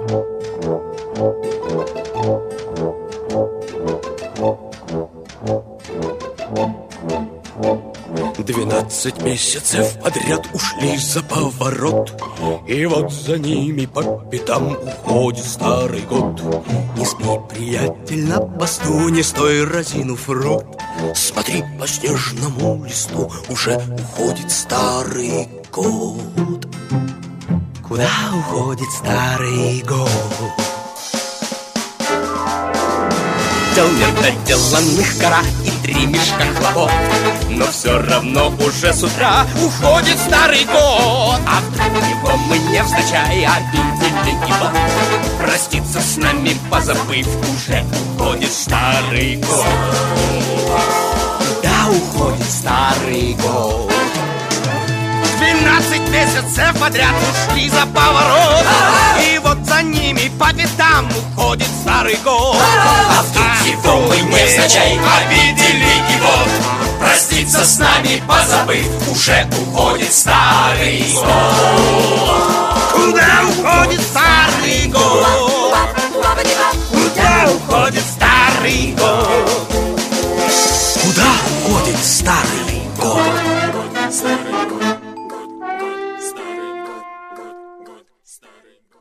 Двенадцать месяцев подряд ушли за поворот, и вот за ними по пятам уходит старый год. Не спи, приятель, на посту, не стой, разинув рот. Смотри, по снежному листу уже уходит старый год. Куда уходит старый год? Дел недоделанных гора и 3 мешка хлопот, но все равно уже с утра уходит старый год. А вдруг его мы невзначай обидели его, проститься с нами позабыв, уже уходит старый год. Куда уходит старый год? 12 месяцев подряд ушли за поворот, и вот за ними по пятам уходит старый год. А вдруг его мы невзначай обидели его, проститься с нами позабыв, уже уходит старый год. Куда уходит старый год? Куда уходит старый год? Куда уходит старый год?